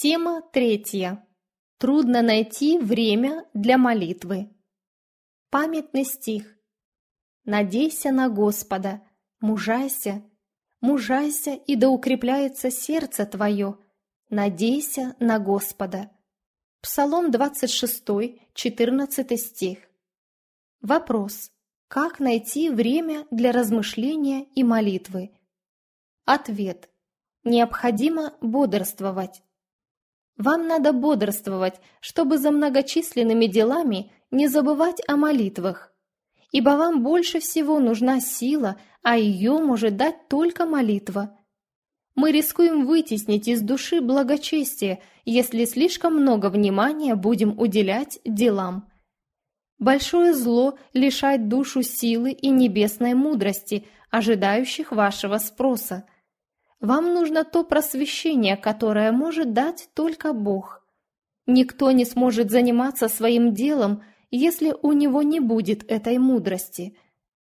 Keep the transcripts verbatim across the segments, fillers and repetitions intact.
Тема третья. Трудно найти время для молитвы. Памятный стих. «Надейся на Господа, мужайся, мужайся, и да укрепляется сердце твое, надейся на Господа». Псалом двадцать шесть, четырнадцатый стих. Вопрос. Как найти время для размышления и молитвы? Ответ. Необходимо бодрствовать. Вам надо бодрствовать, чтобы за многочисленными делами не забывать о молитвах, ибо вам больше всего нужна сила, а ее может дать только молитва. Мы рискуем вытеснить из души благочестие, если слишком много внимания будем уделять делам. Большое зло лишает душу силы и небесной мудрости, ожидающих вашего спроса. Вам нужно то просвещение, которое может дать только Бог. Никто не сможет заниматься своим делом, если у него не будет этой мудрости.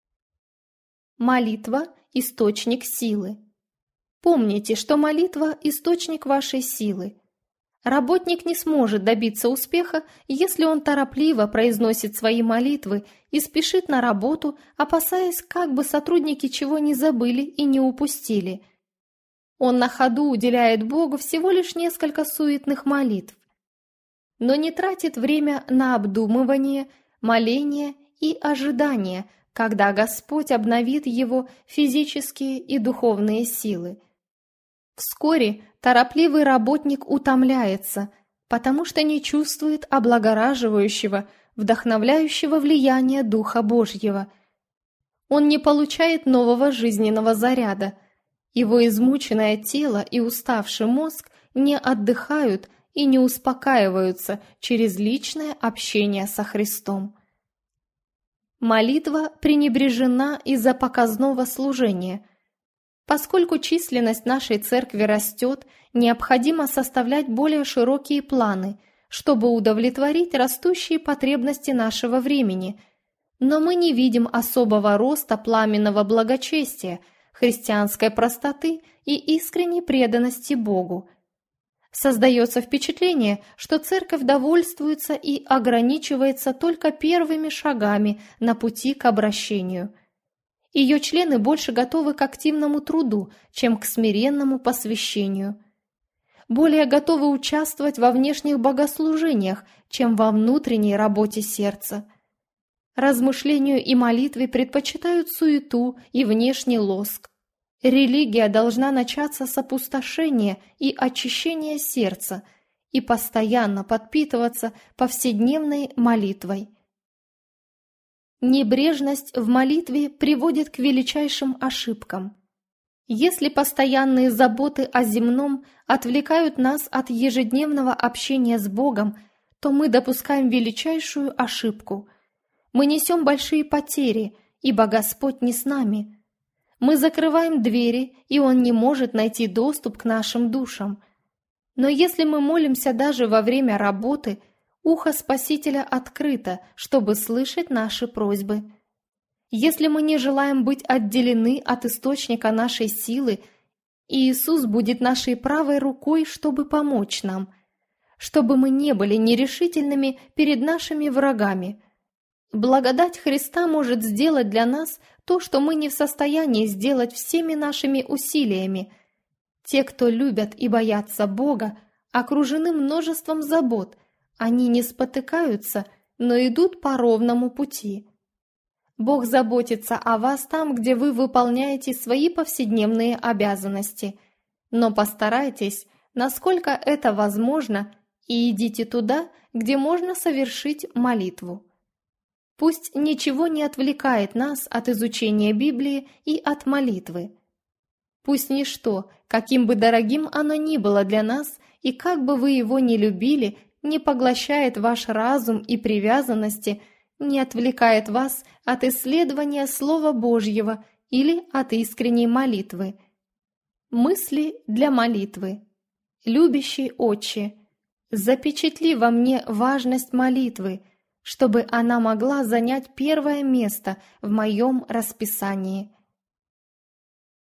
Молитва – источник силы. Помните, что молитва – источник вашей силы. Работник не сможет добиться успеха, если он торопливо произносит свои молитвы и спешит на работу, опасаясь, как бы сотрудники чего не забыли и не упустили. Он на ходу уделяет Богу всего лишь несколько суетных молитв, но не тратит время на обдумывание, моление и ожидание, когда Господь обновит его физические и духовные силы. Вскоре торопливый работник утомляется, потому что не чувствует облагораживающего, вдохновляющего влияния Духа Божьего. Он не получает нового жизненного заряда. Его измученное тело и уставший мозг не отдыхают и не успокаиваются через личное общение со Христом. Молитва пренебрежена из-за показного служения. Поскольку численность нашей церкви растет, необходимо составлять более широкие планы, чтобы удовлетворить растущие потребности нашего времени. Но мы не видим особого роста пламенного благочестия, христианской простоты и искренней преданности Богу. Создается впечатление, что церковь довольствуется и ограничивается только первыми шагами на пути к обращению. Ее члены больше готовы к активному труду, чем к смиренному посвящению. Более готовы участвовать во внешних богослужениях, чем во внутренней работе сердца. Размышлению и молитве предпочитают суету и внешний лоск. Религия должна начаться с опустошения и очищения сердца и постоянно подпитываться повседневной молитвой. Небрежность в молитве приводит к величайшим ошибкам. Если постоянные заботы о земном отвлекают нас от ежедневного общения с Богом, то мы допускаем величайшую ошибку. Мы несем большие потери, ибо Господь не с нами. Мы закрываем двери, и Он не может найти доступ к нашим душам. Но если мы молимся даже во время работы, ухо Спасителя открыто, чтобы слышать наши просьбы. Если мы не желаем быть отделены от источника нашей силы, Иисус будет нашей правой рукой, чтобы помочь нам, чтобы мы не были нерешительными перед нашими врагами. Благодать Христа может сделать для нас то, что мы не в состоянии сделать всеми нашими усилиями. Те, кто любят и боятся Бога, окружены множеством забот, они не спотыкаются, но идут по ровному пути. Бог заботится о вас там, где вы выполняете свои повседневные обязанности, но постарайтесь, насколько это возможно, и идите туда, где можно совершить молитву. Пусть ничего не отвлекает нас от изучения Библии и от молитвы. Пусть ничто, каким бы дорогим оно ни было для нас, и как бы вы его ни любили, не поглощает ваш разум и привязанности, не отвлекает вас от исследования Слова Божьего или от искренней молитвы. Мысли для молитвы. Любящий Отче, запечатли во мне важность молитвы, чтобы она могла занять первое место в моем расписании.